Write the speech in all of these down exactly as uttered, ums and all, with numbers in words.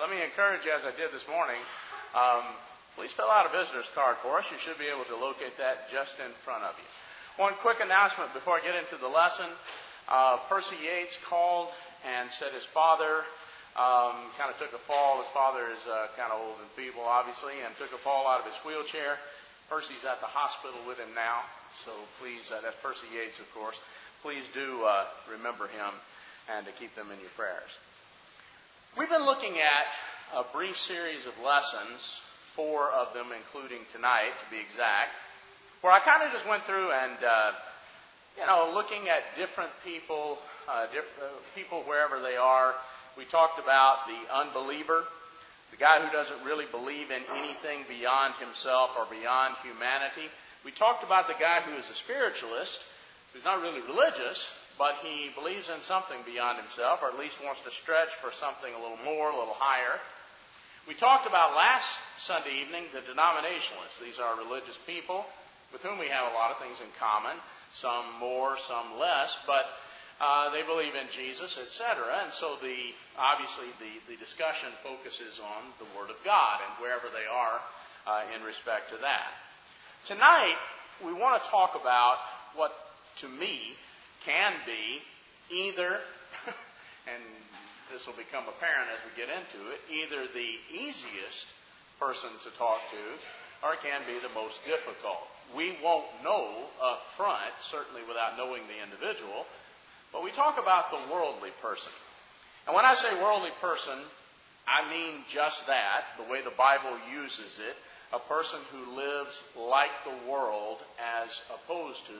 let me encourage you, as I did this morning, um, please fill out a visitor's card for us. You should be able to locate that just in front of you. One quick announcement before I get into the lesson. Uh, Percy Yates called and said his father um, kind of took a fall. His father is uh, kind of old and feeble, obviously, and took a fall out of his wheelchair. Percy's at the hospital with him now, so please, uh, that's Percy Yates, of course. Please do uh, remember him and to keep them in your prayers. We've been looking at a brief series of lessons, four of them including tonight, to be exact, where I kind of just went through and, uh, you know, looking at different people, uh, diff- uh, people wherever they are. We talked about the unbeliever, the guy who doesn't really believe in anything beyond himself or beyond humanity. We talked about the guy who is a spiritualist, who's not really religious, but he believes in something beyond himself, or at least wants to stretch for something a little more, a little higher. We talked about last Sunday evening the denominationalists. These are religious people with whom we have a lot of things in common, some more, some less, but uh, they believe in Jesus, et cetera. And so the obviously the, the discussion focuses on the Word of God and wherever they are uh, in respect to that. Tonight, we want to talk about what, to me, can be either, and this will become apparent as we get into it, either the easiest person to talk to, or it can be the most difficult. We won't know up front, certainly without knowing the individual, but we talk about the worldly person. And when I say worldly person, I mean just that, the way the Bible uses it, a person who lives like the world as opposed to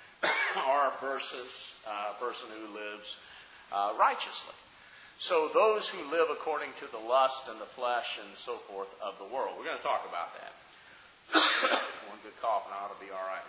or versus uh, a person who lives uh, righteously. So those who live according to the lust and the flesh and so forth of the world. We're going to talk about that. One good cough and I ought to be all right.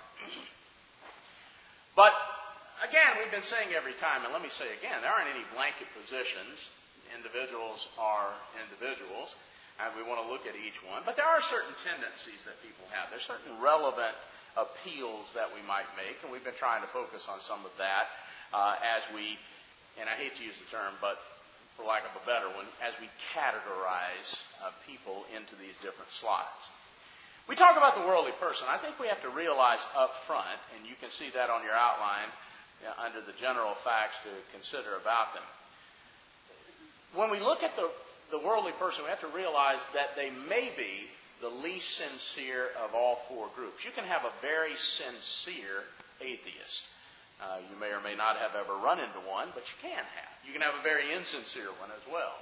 But again, we've been saying every time, and let me say again, there aren't any blanket positions. Individuals are individuals, and we want to look at each one. But there are certain tendencies that people have. There's certain relevant appeals that we might make, and we've been trying to focus on some of that uh, as we, and I hate to use the term, but for lack of a better one, as we categorize uh, people into these different slots. We talk about the worldly person. I think we have to realize up front, and you can see that on your outline you know, under the general facts to consider about them. When we look at the, the worldly person, we have to realize that they may be the least sincere of all four groups. You can have a very sincere atheist. Uh, you may or may not have ever run into one, but you can have. You can have a very insincere one as well.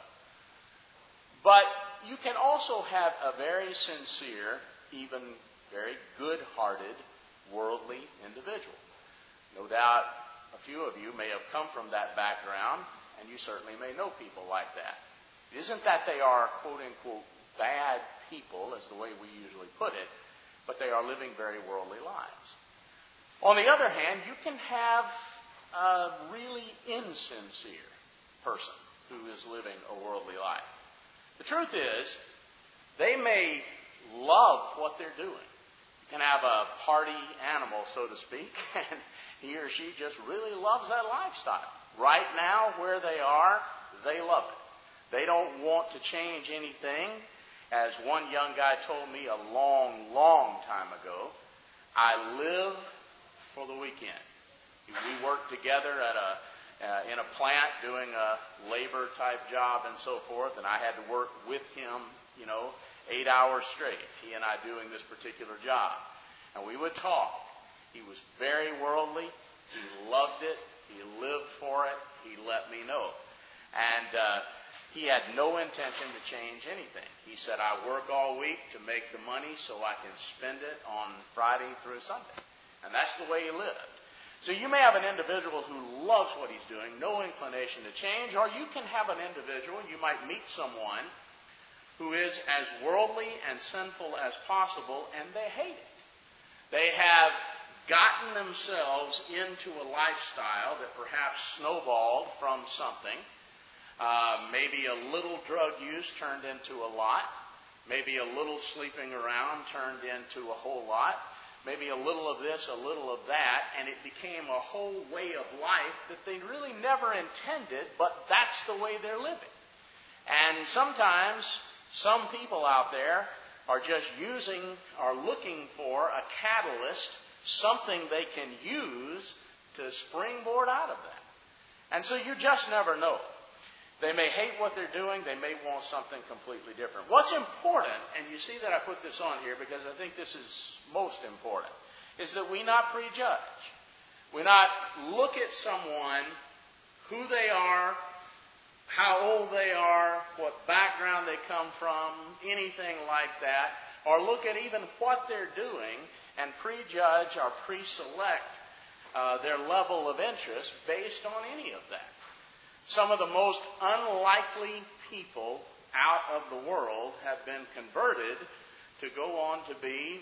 But you can also have a very sincere, even very good-hearted, worldly individual. No doubt a few of you may have come from that background, and you certainly may know people like that. It isn't that they are, quote-unquote, bad people, as the way we usually put it, but they are living very worldly lives. On the other hand, you can have a really insincere person who is living a worldly life. The truth is, they may love what they're doing. You can have a party animal, so to speak, and he or she just really loves that lifestyle. Right now, where they are, they love it. They don't want to change anything. As one young guy told me a long, long time ago, I live for the weekend. We worked together at a uh, in a plant doing a labor type job and so forth, and I had to work with him, you know, eight hours straight. He and I doing this particular job, and we would talk. He was very worldly. He loved it. He lived for it. He let me know, and. Uh, He had no intention to change anything. He said, I work all week to make the money so I can spend it on Friday through Sunday. And that's the way he lived. So you may have an individual who loves what he's doing, no inclination to change, or you can have an individual, you might meet someone who is as worldly and sinful as possible, and they hate it. They have gotten themselves into a lifestyle that perhaps snowballed from something. Uh, maybe a little drug use turned into a lot. Maybe a little sleeping around turned into a whole lot. Maybe a little of this, a little of that, and it became a whole way of life that they really never intended, but that's the way they're living. And sometimes some people out there are just using, are looking for a catalyst, something they can use to springboard out of that. And so you just never know. They may hate what they're doing. They may want something completely different. What's important, and you see that I put this on here because I think this is most important, is that we not prejudge. We not look at someone, who they are, how old they are, what background they come from, anything like that, or look at even what they're doing and prejudge or pre-select uh, their level of interest based on any of that. Some of the most unlikely people out of the world have been converted to go on to be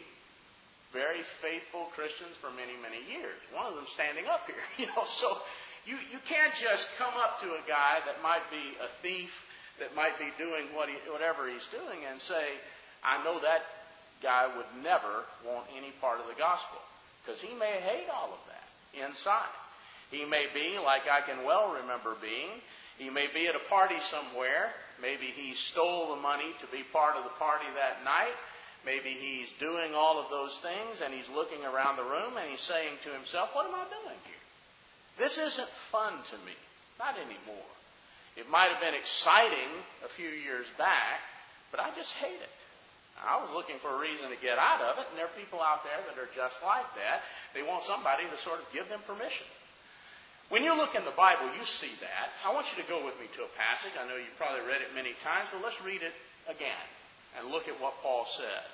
very faithful Christians for many, many years. One of them standing up here. You know, so you, you can't just come up to a guy that might be a thief, that might be doing what he, whatever he's doing, and say, I know that guy would never want any part of the gospel. Because he may hate all of that inside. He may be, like I can well remember being, he may be at a party somewhere. Maybe he stole the money to be part of the party that night. Maybe he's doing all of those things and he's looking around the room and he's saying to himself, what am I doing here? This isn't fun to me. Not anymore. It might have been exciting a few years back, but I just hate it. I was looking for a reason to get out of it, and there are people out there that are just like that. They want somebody to sort of give them permission. When you look in the Bible, you see that. I want you to go with me to a passage. I know you've probably read it many times, but let's read it again and look at what Paul says.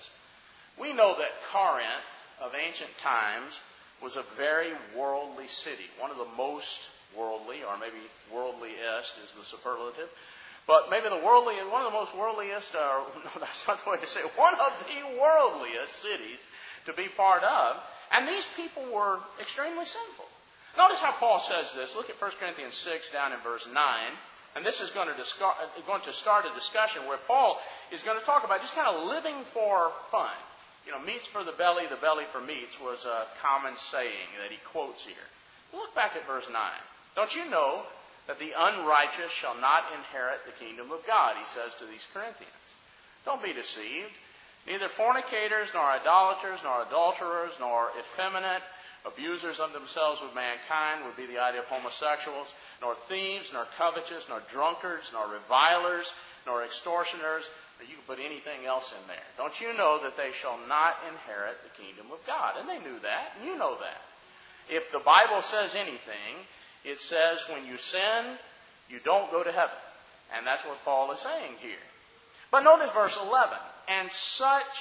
We know that Corinth of ancient times was a very worldly city, one of the most worldly, or maybe worldliest is the superlative, but maybe the worldly, one of the most worldliest, or no, that's not the way to say it, one of the worldliest cities to be part of, and these people were extremely sinful. Notice how Paul says this. Look at First Corinthians six down in verse nine. And this is going to, discuss, going to start a discussion where Paul is going to talk about just kind of living for fun. You know, meats for the belly, the belly for meats was a common saying that he quotes here. Look back at verse nine. Don't you know that the unrighteous shall not inherit the kingdom of God, he says to these Corinthians. Don't be deceived. Neither fornicators, nor idolaters, nor adulterers, nor effeminate, abusers of themselves with mankind would be the idea of homosexuals, nor thieves, nor covetous, nor drunkards, nor revilers, nor extortioners, or you can put anything else in there. Don't you know that they shall not inherit the kingdom of God? And they knew that, and you know that. If the Bible says anything, it says when you sin, you don't go to heaven. And that's what Paul is saying here. But notice verse eleven. And such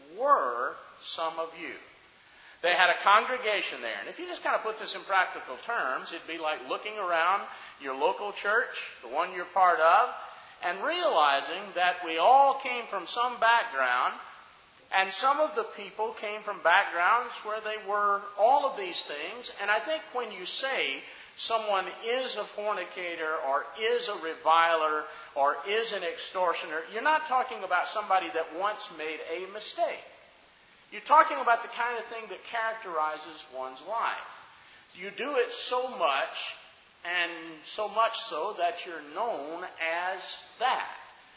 were some of you. They had a congregation there. And if you just kind of put this in practical terms, it'd be like looking around your local church, the one you're part of, and realizing that we all came from some background, and some of the people came from backgrounds where they were all of these things. And I think when you say someone is a fornicator or is a reviler or is an extortioner, you're not talking about somebody that once made a mistake. You're talking about the kind of thing that characterizes one's life. You do it so much, and so much so that you're known as that.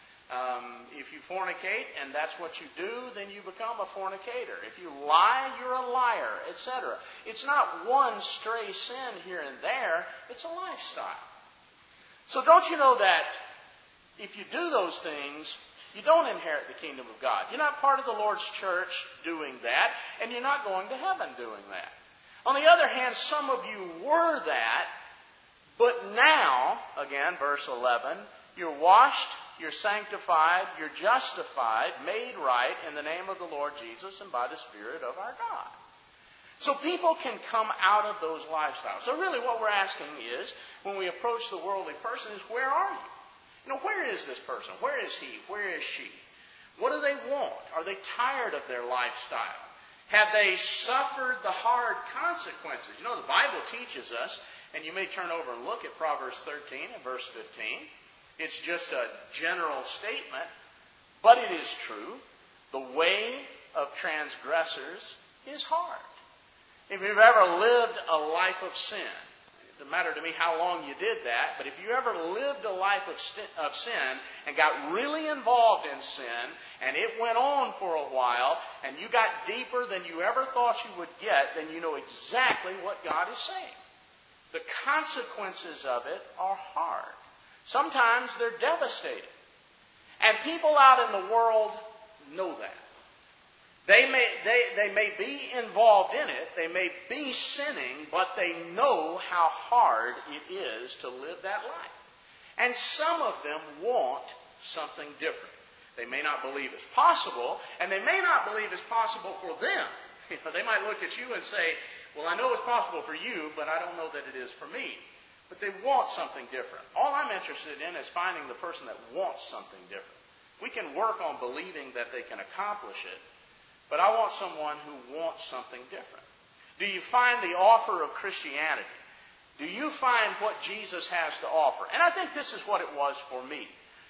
Um, if you fornicate and that's what you do, then you become a fornicator. If you lie, you're a liar, et cetera. It's not one stray sin here and there. It's a lifestyle. So don't you know that if you do those things, you don't inherit the kingdom of God. You're not part of the Lord's church doing that, and you're not going to heaven doing that. On the other hand, some of you were that, but now, again, verse eleven, you're washed, you're sanctified, you're justified, made right in the name of the Lord Jesus and by the Spirit of our God. So people can come out of those lifestyles. So really what we're asking is, when we approach the worldly person, is where are you? You know, where is this person? Where is he? Where is she? What do they want? Are they tired of their lifestyle? Have they suffered the hard consequences? You know, the Bible teaches us, and you may turn over and look at Proverbs thirteen and verse fifteen. It's just a general statement, but it is true. The way of transgressors is hard. If you've ever lived a life of sin, doesn't matter to me how long you did that, but if you ever lived a life of, st- of sin and got really involved in sin, and it went on for a while, and you got deeper than you ever thought you would get, then you know exactly what God is saying. The consequences of it are hard. Sometimes they're devastating. And people out in the world know that. They may, they, they may be involved in it, they may be sinning, but they know how hard it is to live that life. And some of them want something different. They may not believe it's possible, and they may not believe it's possible for them. You know, they might look at you and say, well, I know it's possible for you, but I don't know that it is for me. But they want something different. All I'm interested in is finding the person that wants something different. We can work on believing that they can accomplish it, but I want someone who wants something different. Do you find the offer of Christianity? Do you find what Jesus has to offer? And I think this is what it was for me.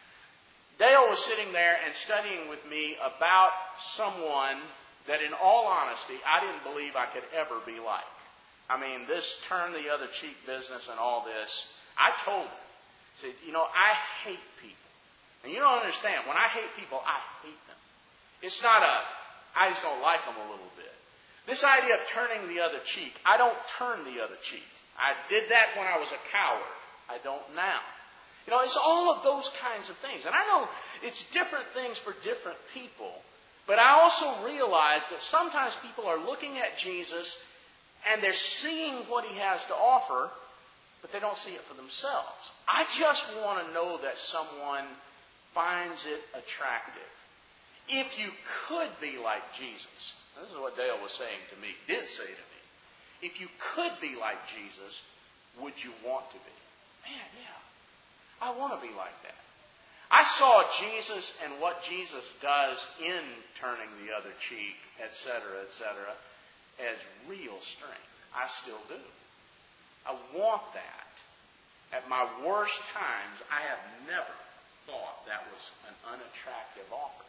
Dale was sitting there and studying with me about someone that, in all honesty, I didn't believe I could ever be like. I mean, this turn the other cheek business and all this, I told him, I said, you know, I hate people. And you don't understand, when I hate people, I hate them. It's not a, I just don't like them a little bit. This idea of turning the other cheek, I don't turn the other cheek. I did that when I was a coward. I don't now. You know, it's all of those kinds of things. And I know it's different things for different people. But I also realize that sometimes people are looking at Jesus and they're seeing what He has to offer, but they don't see it for themselves. I just want to know that someone finds it attractive. If you could be like Jesus, this is what Dale was saying to me, did say to me, if you could be like Jesus, would you want to be? Man, yeah, I want to be like that. I saw Jesus and what Jesus does in turning the other cheek, et cetera, et cetera, as real strength. I still do. I want that. At my worst times, I have never thought that was an unattractive offer.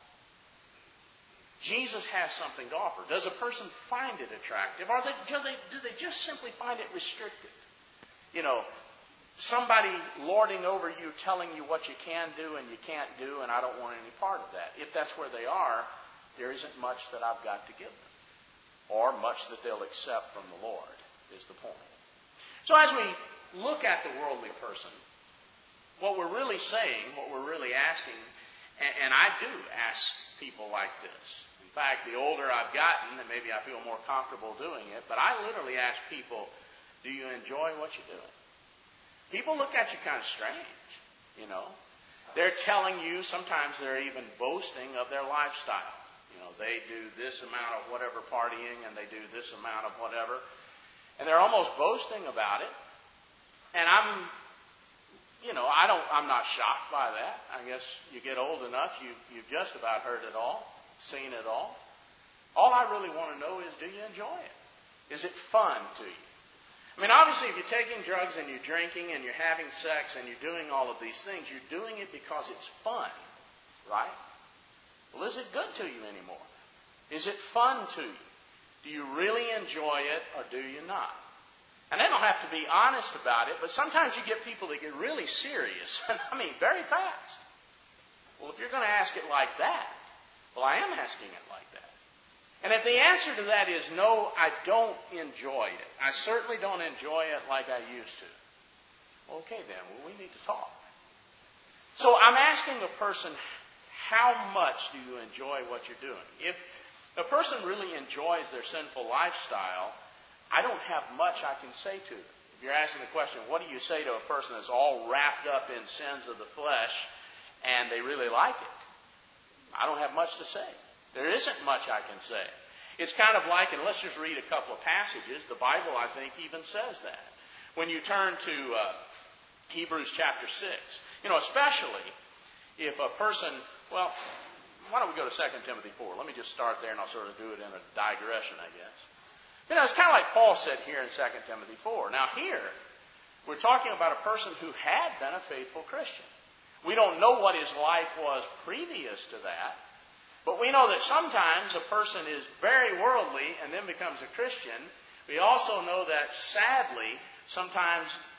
Jesus has something to offer. Does a person find it attractive? Or they, do, they, do they just simply find it restrictive? You know, somebody lording over you, telling you what you can do and you can't do, and I don't want any part of that. If that's where they are, there isn't much that I've got to give them. Or much that they'll accept from the Lord, is the point. So as we look at the worldly person, what we're really saying, what we're really asking, and, and I do ask people like this. In fact, the older I've gotten, and maybe I feel more comfortable doing it, but I literally ask people, do you enjoy what you're doing? People look at you kind of strange, you know. They're telling you, sometimes they're even boasting of their lifestyle. You know, they do this amount of whatever partying, and they do this amount of whatever. And they're almost boasting about it. And I'm, you know, I don't, I'm not shocked by that. I guess you get old enough, you, you've just about heard it all, seen it all. All I really want to know is, do you enjoy it? Is it fun to you? I mean, obviously, if you're taking drugs and you're drinking and you're having sex and you're doing all of these things, you're doing it because it's fun, right? Well, is it good to you anymore? Is it fun to you? Do you really enjoy it or do you not? And they don't have to be honest about it, but sometimes you get people that get really serious, I mean, very fast. Well, if you're going to ask it like that, well, I am asking it like that. And if the answer to that is no, I don't enjoy it. I certainly don't enjoy it like I used to. Okay, then, well, we need to talk. So I'm asking a person, how much do you enjoy what you're doing? If a person really enjoys their sinful lifestyle, I don't have much I can say to them. If you're asking the question, what do you say to a person that's all wrapped up in sins of the flesh and they really like it? I don't have much to say. There isn't much I can say. It's kind of like, and let's just read a couple of passages, the Bible, I think, even says that. When you turn to uh, Hebrews chapter six, you know, especially if a person, well, why don't we go to Second Timothy four? Let me just start there and I'll sort of do it in a digression, I guess. You know, it's kind of like Paul said here in Second Timothy four. Now here, we're talking about a person who had been a faithful Christian. We don't know what his life was previous to that. But we know that sometimes a person is very worldly and then becomes a Christian. We also know that, sadly, sometimes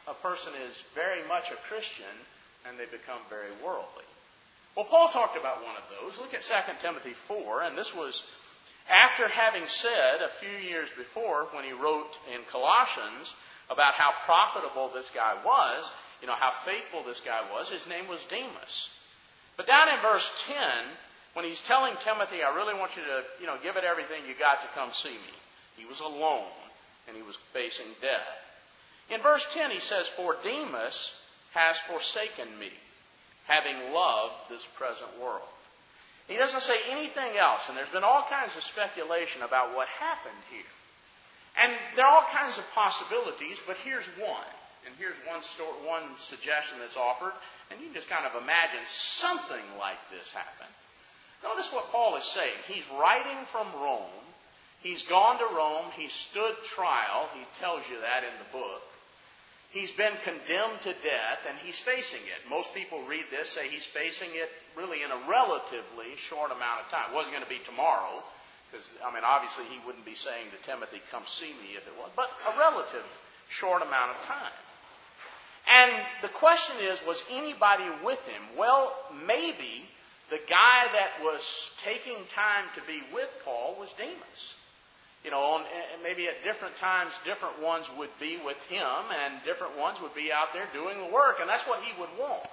a person is very much a Christian and they become very worldly. Well, Paul talked about one of those. Look at Second Timothy four, and this was after having said a few years before when he wrote in Colossians about how profitable this guy was, you know, how faithful this guy was. His name was Demas. But down in verse ten, when he's telling Timothy, I really want you to, you know, give it everything you got to come see me. He was alone, and he was facing death. In verse ten, he says, For Demas has forsaken me, having loved this present world. He doesn't say anything else, and there's been all kinds of speculation about what happened here. And there are all kinds of possibilities, but here's one. And here's one story, one suggestion that's offered, and you can just kind of imagine something like this happened. Notice what Paul is saying. He's writing from Rome. He's gone to Rome. He stood trial. He tells you that in the book. He's been condemned to death, and he's facing it. Most people read this, say he's facing it really in a relatively short amount of time. It wasn't going to be tomorrow, because, I mean, obviously he wouldn't be saying to Timothy, come see me if it was, but a relative short amount of time. And the question is, was anybody with him? Well, maybe the guy that was taking time to be with Paul was Demas. You know, and maybe at different times, different ones would be with him, and different ones would be out there doing the work, and that's what he would want.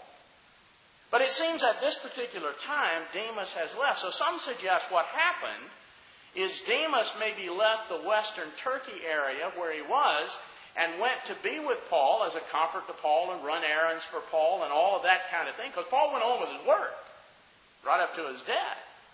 But it seems at this particular time, Demas has left. So some suggest what happened is Demas maybe left the western Turkey area where he was, and went to be with Paul as a comfort to Paul and run errands for Paul and all of that kind of thing. Because Paul went on with his work right up to his death.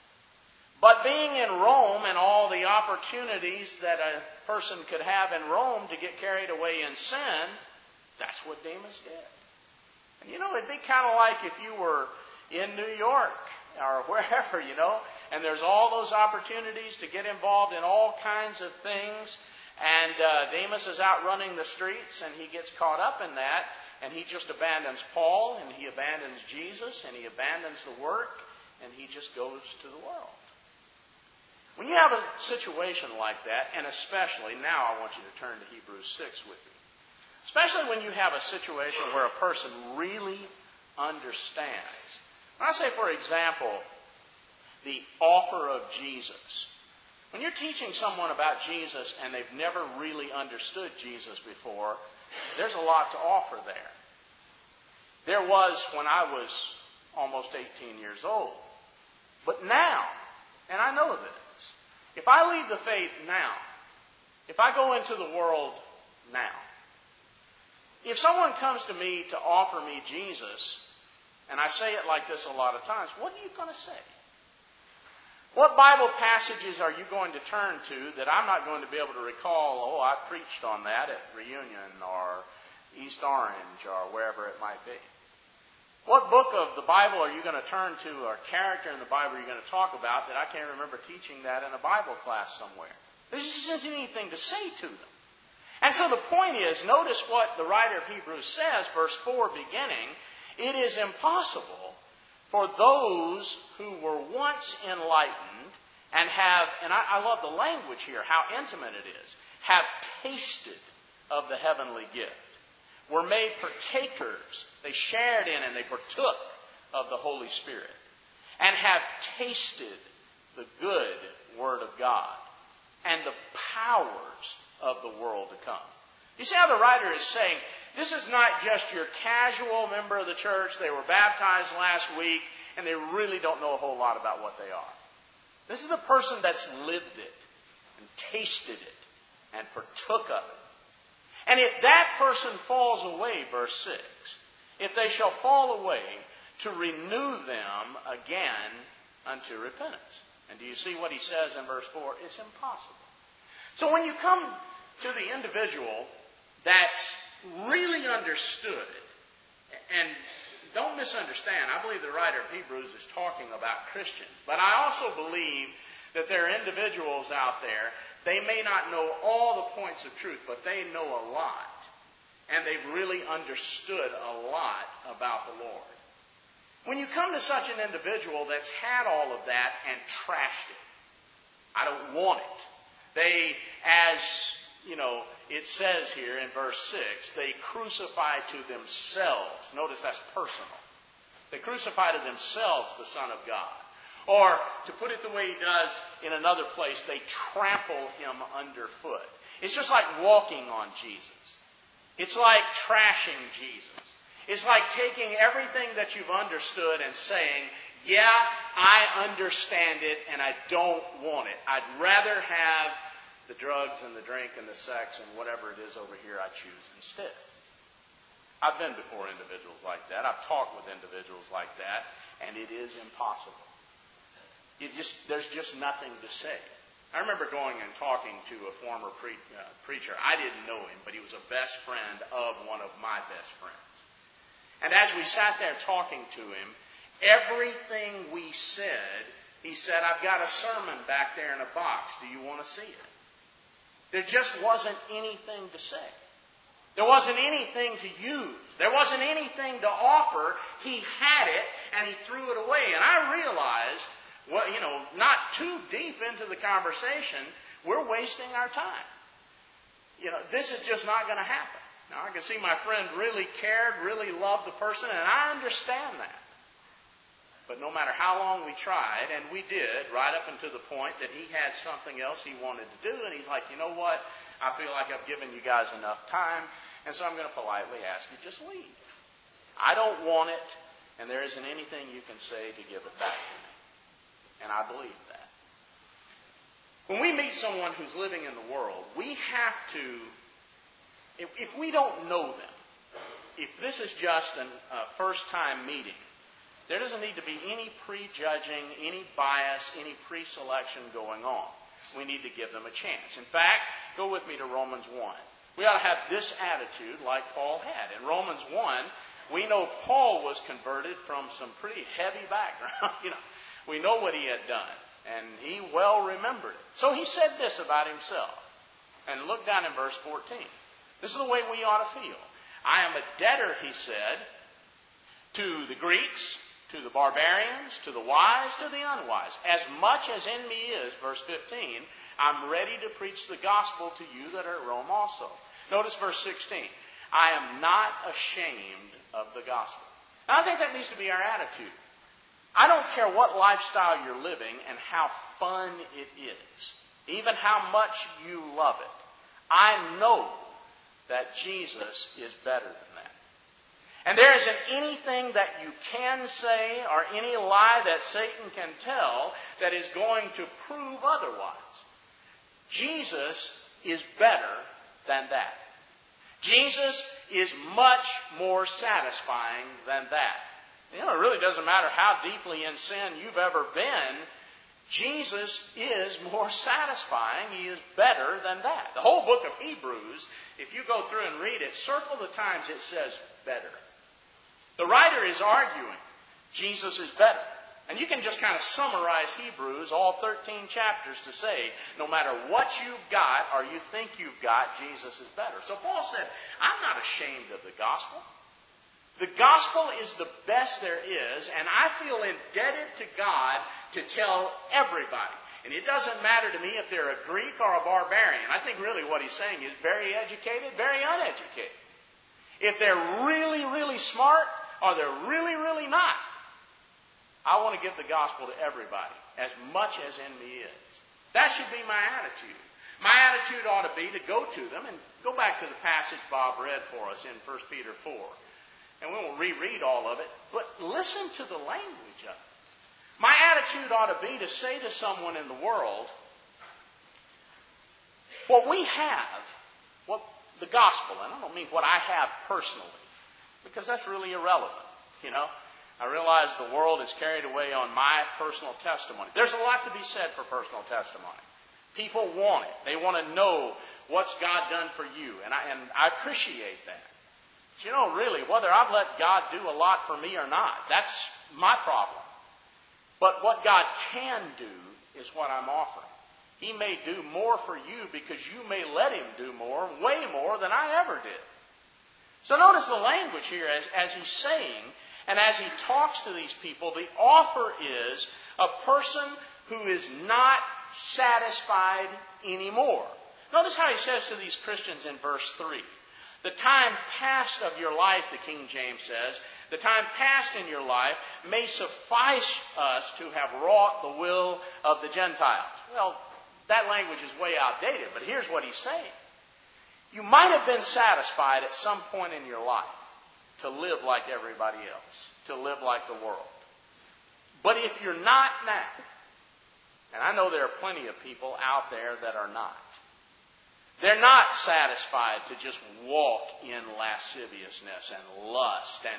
But being in Rome and all the opportunities that a person could have in Rome to get carried away in sin, that's what Demas did. And you know, it'd be kind of like if you were in New York or wherever, you know, and there's all those opportunities to get involved in all kinds of things. And uh, Demas is out running the streets, and he gets caught up in that, and he just abandons Paul, and he abandons Jesus, and he abandons the work, and he just goes to the world. When you have a situation like that, and especially, now I want you to turn to Hebrews six with me, especially when you have a situation where a person really understands. When I say, for example, the offer of Jesus. When you're teaching someone about Jesus and they've never really understood Jesus before, there's a lot to offer there. There was when I was almost eighteen years old. But now, and I know this, if I leave the faith now, if I go into the world now, if someone comes to me to offer me Jesus, and I say it like this a lot of times, what are you going to say? What Bible passages are you going to turn to that I'm not going to be able to recall, oh, I preached on that at Reunion or East Orange or wherever it might be? What book of the Bible are you going to turn to or character in the Bible are you going to talk about that I can't remember teaching that in a Bible class somewhere? There just isn't anything to say to them. And so the point is, notice what the writer of Hebrews says, verse four beginning, it is impossible for those who were once enlightened and have, and I, I love the language here, how intimate it is, have tasted of the heavenly gift, were made partakers, they shared in and they partook of the Holy Spirit, and have tasted the good Word of God and the powers of the world to come. You see how the writer is saying, this is not just your casual member of the church, they were baptized last week, and they really don't know a whole lot about what they are. This is the person that's lived it, and tasted it, and partook of it. And if that person falls away, verse six, if they shall fall away, to renew them again unto repentance. And do you see what he says in verse four? It's impossible. So when you come to the individual that's really understood, and don't misunderstand, I believe the writer of Hebrews is talking about Christians, but I also believe that there are individuals out there, they may not know all the points of truth, but they know a lot, and they've really understood a lot about the Lord. When you come to such an individual that's had all of that and trashed it, I don't want it. They, as you know, it says here in verse six, they crucified to themselves. Notice that's personal. They crucified to themselves the Son of God. Or, to put it the way he does in another place, they trample him underfoot. It's just like walking on Jesus. It's like trashing Jesus. It's like taking everything that you've understood and saying, yeah, I understand it and I don't want it. I'd rather have the drugs and the drink and the sex and whatever it is over here I choose instead. I've been before individuals like that. I've talked with individuals like that, and it is impossible. You just, there's just nothing to say. I remember going and talking to a former pre, uh, preacher. I didn't know him, but he was a best friend of one of my best friends. And as we sat there talking to him, everything we said, he said, I've got a sermon back there in a box. Do you want to see it? There just wasn't anything to say. There wasn't anything to use. There wasn't anything to offer. He had it, and he threw it away. And I realized, well, you know, not too deep into the conversation, we're wasting our time. You know, this is just not going to happen. Now, I can see my friend really cared, really loved the person, and I understand that. But no matter how long we tried, and we did, right up until the point that he had something else he wanted to do, and he's like, you know what? I feel like I've given you guys enough time, and so I'm going to politely ask you, just leave. I don't want it, and there isn't anything you can say to give it back to me. And I believe that. When we meet someone who's living in the world, we have to, if, if we don't know them, if this is just a uh, first-time meeting, there doesn't need to be any prejudging, any bias, any pre-selection going on. We need to give them a chance. In fact, go with me to Romans one. We ought to have this attitude like Paul had. In Romans one, we know Paul was converted from some pretty heavy background. you know, we know what he had done, and he well remembered it. So he said this about himself. And look down in verse fourteen. This is the way we ought to feel. I am a debtor, he said, to the Greeks, to the barbarians, to the wise, to the unwise. As much as in me is, verse fifteen, I'm ready to preach the gospel to you that are at Rome also. Notice verse sixteen. I am not ashamed of the gospel. Now, I think that needs to be our attitude. I don't care what lifestyle you're living and how fun it is, even how much you love it. I know that Jesus is better than that. And there isn't anything that you can say or any lie that Satan can tell that is going to prove otherwise. Jesus is better than that. Jesus is much more satisfying than that. You know, it really doesn't matter how deeply in sin you've ever been. Jesus is more satisfying. He is better than that. The whole book of Hebrews, if you go through and read it, circle the times it says better. The writer is arguing Jesus is better. And you can just kind of summarize Hebrews, all thirteen chapters, to say, no matter what you've got or you think you've got, Jesus is better. So Paul said, I'm not ashamed of the gospel. The gospel is the best there is, and I feel indebted to God to tell everybody. And it doesn't matter to me if they're a Greek or a barbarian. I think really what he's saying is very educated, very uneducated. If they're really, really smart, or they're really, really not, I want to give the gospel to everybody, as much as in me is. That should be my attitude. My attitude ought to be to go to them, and go back to the passage Bob read for us in First Peter four. And we won't reread all of it, but listen to the language of it. My attitude ought to be to say to someone in the world, what we have, what the gospel, and I don't mean what I have personally, because that's really irrelevant, you know. I realize the world is carried away on my personal testimony. There's a lot to be said for personal testimony. People want it. They want to know what's God done for you, and I, and I appreciate that. But you know, really, whether I've let God do a lot for me or not, that's my problem. But what God can do is what I'm offering. He may do more for you because you may let Him do more, way more than I ever did. So notice the language here as, as He's saying, and as He talks to these people, the offer is a person who is not satisfied anymore. Notice how he says to these Christians in verse three. The time past of your life, the King James says, the time past in your life may suffice us to have wrought the will of the Gentiles. Well, that language is way outdated, but here's what he's saying. You might have been satisfied at some point in your life to live like everybody else, to live like the world. But if you're not now, and I know there are plenty of people out there that are not, they're not satisfied to just walk in lasciviousness and lust and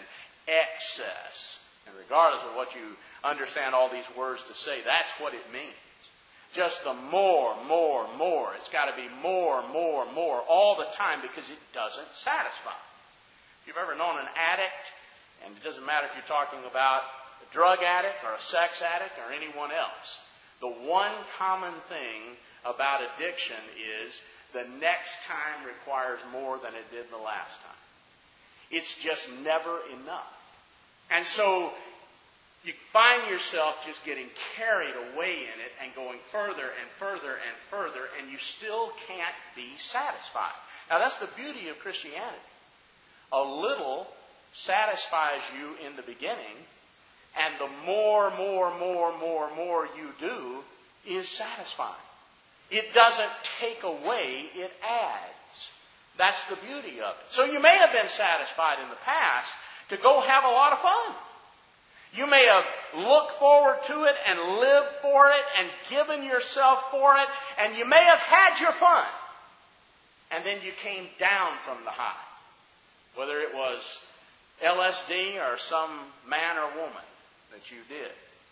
excess. And regardless of what you understand all these words to say, that's what it means. Just the more, more, more. It's got to be more, more, more all the time because it doesn't satisfy. If you've ever known an addict, and it doesn't matter if you're talking about a drug addict or a sex addict or anyone else, the one common thing about addiction is the next time requires more than it did the last time. It's just never enough. And so you find yourself just getting carried away in it and going further and further and further, and you still can't be satisfied. Now that's the beauty of Christianity. A little satisfies you in the beginning, and the more, more, more, more, more you do is satisfying. It doesn't take away, it adds. That's the beauty of it. So you may have been satisfied in the past to go have a lot of fun. You may have looked forward to it and lived for it and given yourself for it, and you may have had your fun. And then you came down from the high. Whether it was L S D or some man or woman that you did.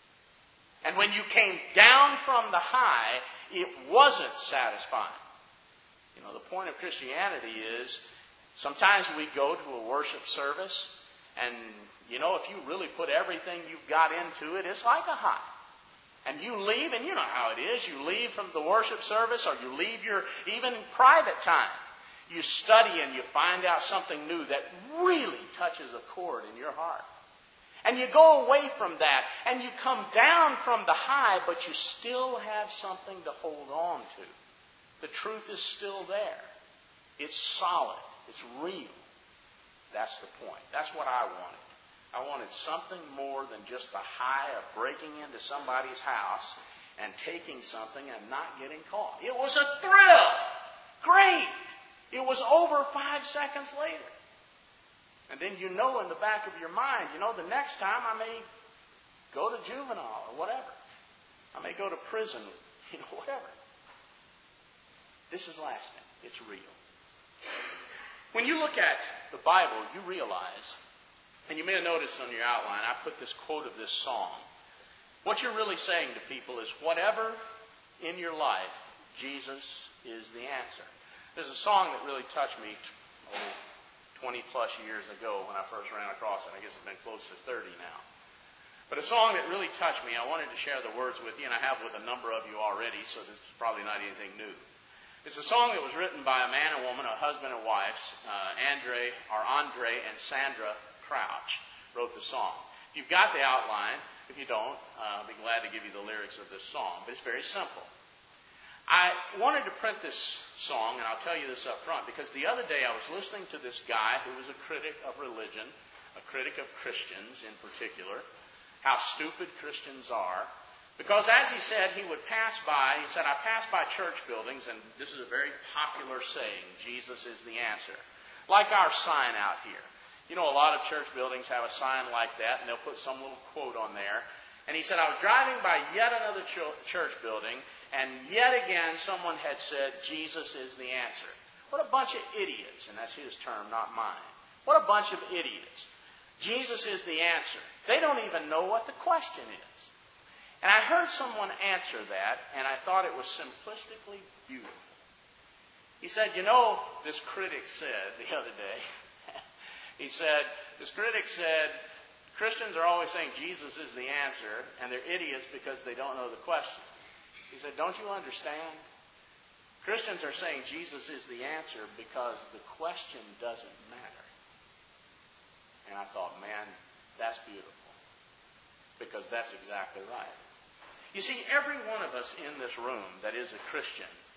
And when you came down from the high, it wasn't satisfying. You know, the point of Christianity is sometimes we go to a worship service and, you know, if you really put everything you've got into it, it's like a high. And you leave, and you know how it is. You leave from the worship service or you leave your even private time. You study and you find out something new that really touches a chord in your heart. And you go away from that, and you come down from the high, but you still have something to hold on to. The truth is still there. It's solid. It's real. That's the point. That's what I wanted. I wanted something more than just the high of breaking into somebody's house and taking something and not getting caught. It was a thrill. Great. It was over five seconds later. And then you know in the back of your mind, you know, the next time I may go to juvenile or whatever. I may go to prison, you know, whatever. This is lasting. It's real. When you look at the Bible, you realize, and you may have noticed on your outline, I put this quote of this song. What you're really saying to people is, whatever in your life, Jesus is the answer. There's a song that really touched me oh, twenty plus years ago when I first ran across it. I guess it's been close to thirty now. But a song that really touched me, I wanted to share the words with you, and I have with a number of you already, so this is probably not anything new. It's a song that was written by a man and woman, a husband and wife, uh, Andre, or Andre and Sandra Crouch wrote the song. If you've got the outline, if you don't, uh, I'll be glad to give you the lyrics of this song, but it's very simple. I wanted to print this song, and I'll tell you this up front, because the other day I was listening to this guy who was a critic of religion, a critic of Christians in particular, how stupid Christians are. Because as he said, he would pass by, he said, I pass by church buildings, and this is a very popular saying, Jesus is the answer. Like our sign out here. You know, a lot of church buildings have a sign like that, and they'll put some little quote on there. And he said, I was driving by yet another church building, and yet again someone had said, Jesus is the answer. What a bunch of idiots, and that's his term, not mine. What a bunch of idiots. Jesus is the answer. They don't even know what the question is. And I heard someone answer that, and I thought it was simplistically beautiful. He said, you know, this critic said the other day, he said, this critic said, Christians are always saying Jesus is the answer, and they're idiots because they don't know the question. He said, don't you understand? Christians are saying Jesus is the answer because the question doesn't matter. And I thought, man, that's beautiful. Because that's exactly right. You see, every one of us in this room that is a Christian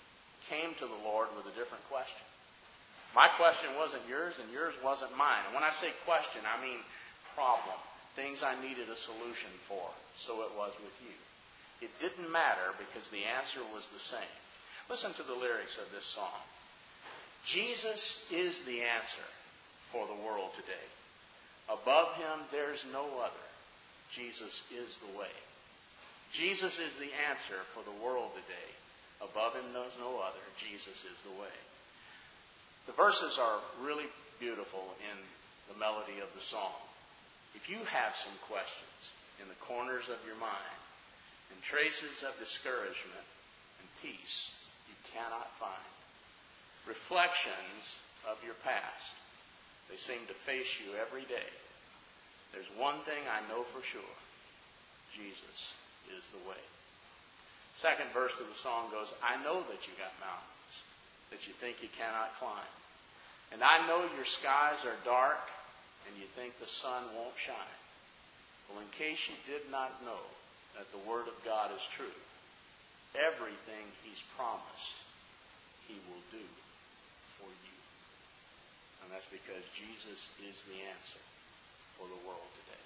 came to the Lord with a different question. My question wasn't yours, and yours wasn't mine. And when I say question, I mean problem. Things I needed a solution for. So it was with you. It didn't matter because the answer was the same. Listen to the lyrics of this song. Jesus is the answer for the world today. Above him there's no other. Jesus is the way. Jesus is the answer for the world today. Above him there's no other. Jesus is the way. The verses are really beautiful in the melody of the song. If you have some questions in the corners of your mind and traces of discouragement and peace you cannot find, reflections of your past, they seem to face you every day. There's one thing I know for sure. Jesus is the way. Second verse of the song goes, I know that you got mountains that you think you cannot climb. And I know your skies are dark and you think the sun won't shine. Well, in case you did not know that the Word of God is true, everything He's promised, He will do for you. And that's because Jesus is the answer for the world today.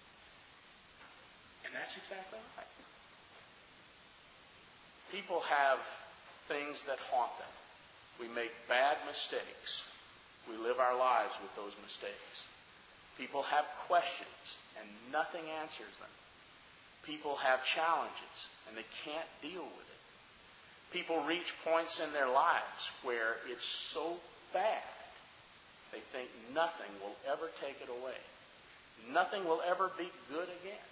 And that's exactly right. People have things that haunt them. We make bad mistakes. We live our lives with those mistakes. People have questions and nothing answers them. People have challenges and they can't deal with it. People reach points in their lives where it's so bad they think nothing will ever take it away. Nothing will ever be good again.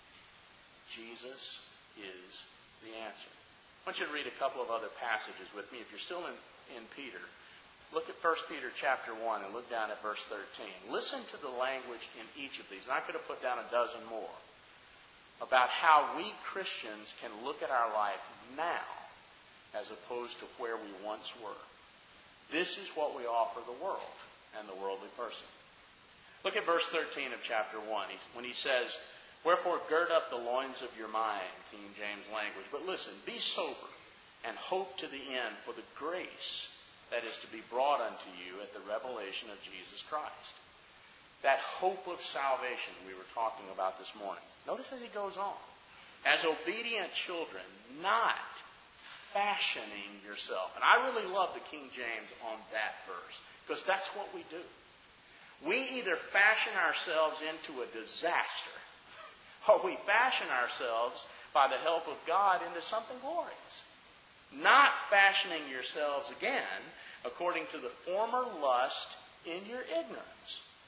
Jesus is the answer. I want you to read a couple of other passages with me. If you're still in, in Peter, look at First Peter chapter one and look down at verse thirteen. Listen to the language in each of these. And I could have put down a dozen more about how we Christians can look at our life now as opposed to where we once were. This is what we offer the world and the worldly person. Look at verse thirteen of chapter one when he says, wherefore gird up the loins of your mind, King James language. But listen, be sober and hope to the end for the grace that is to be brought unto you at the revelation of Jesus Christ. That hope of salvation we were talking about this morning. Notice as he goes on. As obedient children, not fashioning yourself. And I really love the King James on that verse, because that's what we do. We either fashion ourselves into a disaster, or we fashion ourselves by the help of God into something glorious. Not fashioning yourselves again according to the former lust in your ignorance,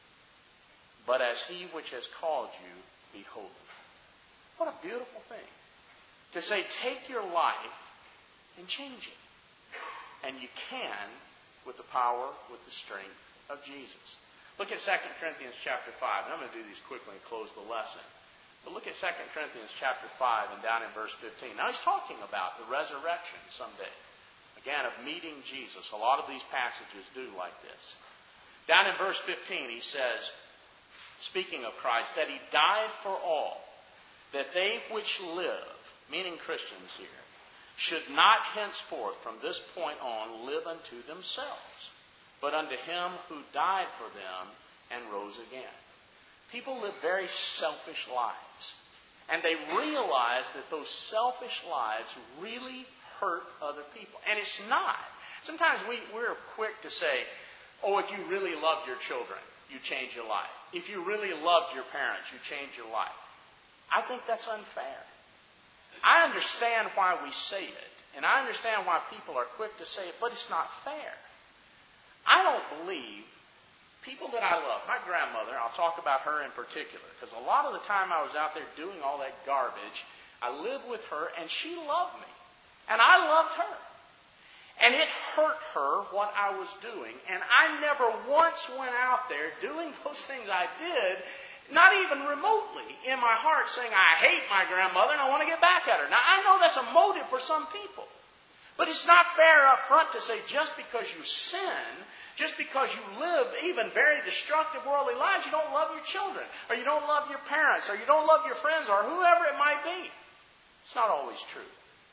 but as He which has called you be holy. What a beautiful thing. To say, take your life and change it. And you can with the power, with the strength of Jesus. Look at Second Corinthians chapter five. And I'm going to do these quickly and close the lesson. But look at Second Corinthians chapter five and down in verse fifteen. Now he's talking about the resurrection someday. Again, of meeting Jesus. A lot of these passages do like this. Down in verse fifteen he says, speaking of Christ, that He died for all, that they which live, meaning Christians here, should not henceforth from this point on live unto themselves, but unto Him who died for them and rose again. People live very selfish lives. And they realize that those selfish lives really hurt other people. And it's not. Sometimes we, we're quick to say, oh, if you really loved your children, you change your life. If you really loved your parents, you change your life. I think that's unfair. I understand why we say it. And I understand why people are quick to say it, but it's not fair. I don't believe people that I love, my grandmother, I'll talk about her in particular, because a lot of the time I was out there doing all that garbage, I lived with her, and she loved me. And I loved her. And it hurt her what I was doing, and I never once went out there doing those things I did, not even remotely in my heart saying, I hate my grandmother and I want to get back at her. Now, I know that's a motive for some people. But it's not fair up front to say just because you sin, just because you live even very destructive worldly lives, you don't love your children, or you don't love your parents, or you don't love your friends, or whoever it might be. It's not always true.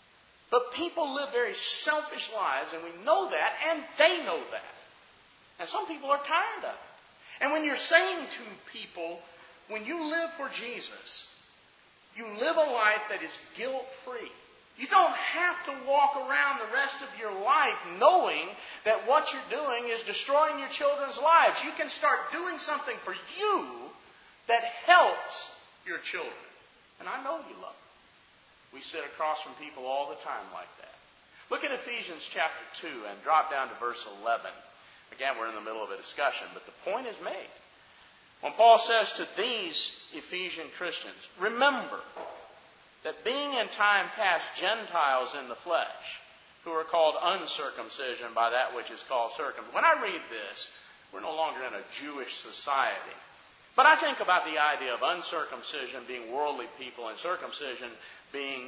But people live very selfish lives, and we know that, and they know that. And some people are tired of it. And when you're saying to people, when you live for Jesus, you live a life that is guilt-free. You don't have to walk around the rest of your life knowing that what you're doing is destroying your children's lives. You can start doing something for you that helps your children. And I know you love them. We sit across from people all the time like that. Look at Ephesians chapter two and drop down to verse eleven. Again, we're in the middle of a discussion, but the point is made. When Paul says to these Ephesian Christians, remember that being in time past Gentiles in the flesh, who are called uncircumcision by that which is called circumcision. When I read this, we're no longer in a Jewish society. But I think about the idea of uncircumcision being worldly people and circumcision being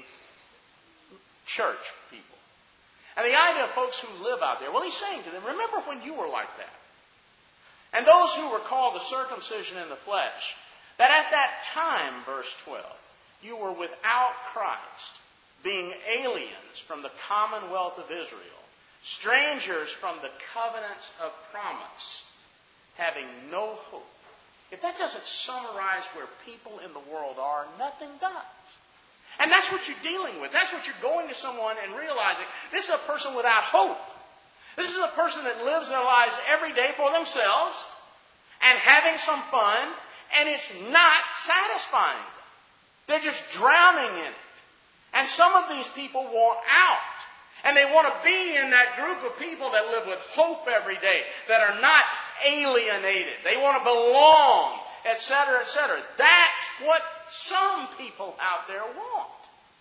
church people. And the idea of folks who live out there, well, he's saying to them, remember when you were like that. And those who were called the circumcision in the flesh, that at that time, verse twelve, you were without Christ, being aliens from the commonwealth of Israel, strangers from the covenants of promise, having no hope. If that doesn't summarize where people in the world are, nothing does. And that's what you're dealing with. That's what you're going to someone and realizing this is a person without hope. This is a person that lives their lives every day for themselves and having some fun, and it's not satisfying. They're just drowning in it. And some of these people want out. And they want to be in that group of people that live with hope every day, that are not alienated. They want to belong, et cetera, et cetera. That's what some people out there want.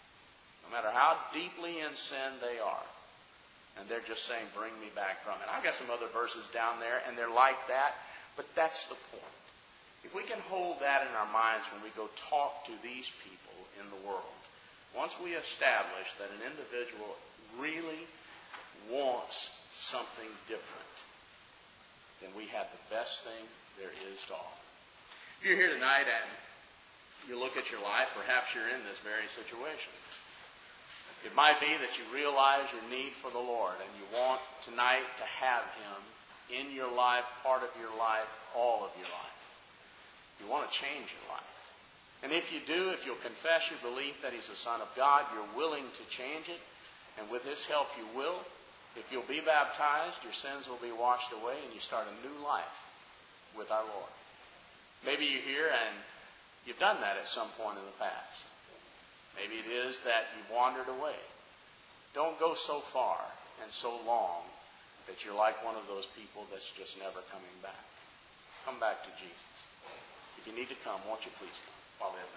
No matter how deeply in sin they are. And they're just saying, bring me back from it. I've got some other verses down there, and they're like that. But that's the point. If we can hold that in our minds when we go talk to these people in the world, once we establish that an individual really wants something different, then we have the best thing there is to offer. If you're here tonight and you look at your life, perhaps you're in this very situation. It might be that you realize your need for the Lord and you want tonight to have Him in your life, part of your life, all of your life. You want to change your life. And if you do, if you'll confess your belief that He's the Son of God, you're willing to change it. And with His help you will. If you'll be baptized, your sins will be washed away and you start a new life with our Lord. Maybe you're here and you've done that at some point in the past. Maybe it is that you wandered away. Don't go so far and so long that you're like one of those people that's just never coming back. Come back to Jesus. If you need to come, won't you please come while we have